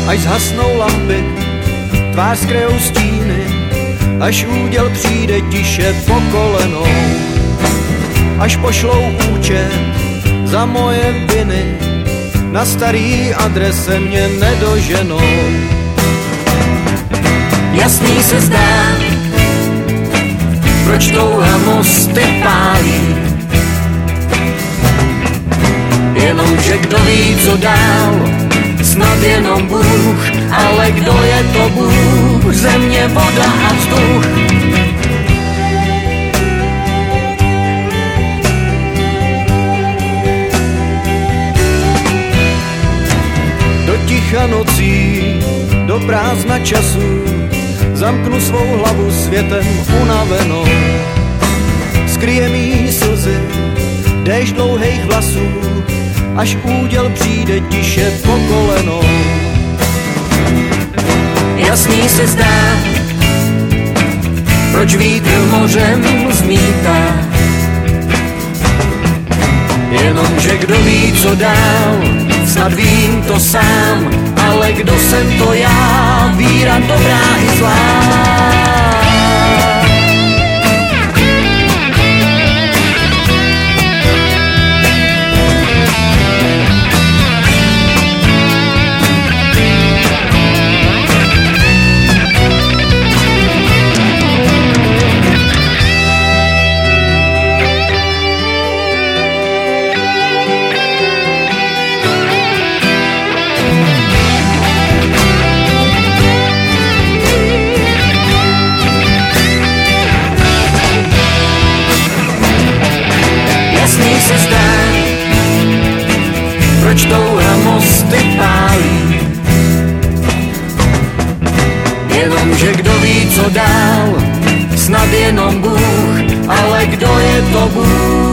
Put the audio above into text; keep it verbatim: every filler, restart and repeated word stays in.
až zhasnou lampy, tvář skryjou stíny, až úděl přijde tiše po kolenou, až pošlou účet za moje viny, na starý adrese mě nedoženou. Jasný se zdá, proč touha mosty pálí, jenomže kdo ví, co dál, snad jenom Bůh, ale kdo je to Bůh, země, voda a vzduch. Do ticha nocí, do prázdna času, zamknu svou hlavu světem unavenou. Skryje mý slzy, déšť dlouhých vlasů, až úděl přijde tiše po kolenou. Jasný se zdá, proč vítr mořem zmítá, jenomže kdo ví, co dál, snad vím to sám, ale kdo jsem to já, víra dobrá i zlá. Se zdá, proč touha mosty pálí, jenomže kdo ví, co dál, snad jenom Bůh, ale kdo je to Bůh?